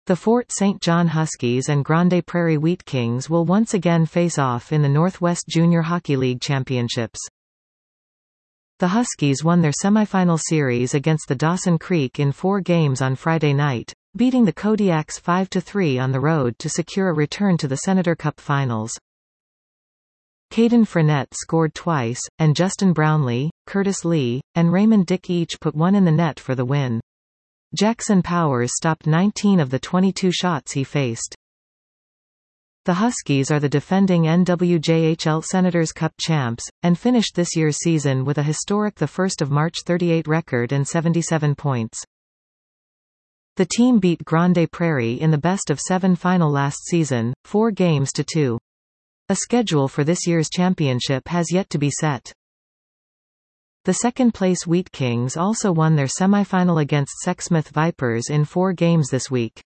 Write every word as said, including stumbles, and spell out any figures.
The Fort Saint John Huskies and Grande Prairie Wheat Kings will once again face off in the Northwest Junior Hockey League Championships. The Huskies won their semifinal series against the Dawson Creek in four games on Friday night, beating the Kodiaks five to three on the road to secure a return to the Senator Cup Finals. Caden Frenette scored twice, and Justin Brownlee, Curtis Lee, and Raymond Dick each put one in the net for the win. Jackson Powers stopped nineteen of the twenty-two shots he faced. The Huskies are the defending N W J H L Senators Cup champs, and finished this year's season with a historic the first of March thirty-eight record and seventy-seven points. The team beat Grande Prairie in the best-of-seven final last season, four games to two. A schedule for this year's championship has yet to be set. The second-place Wheat Kings also won their semifinal against Sexsmith Vipers in four games this week.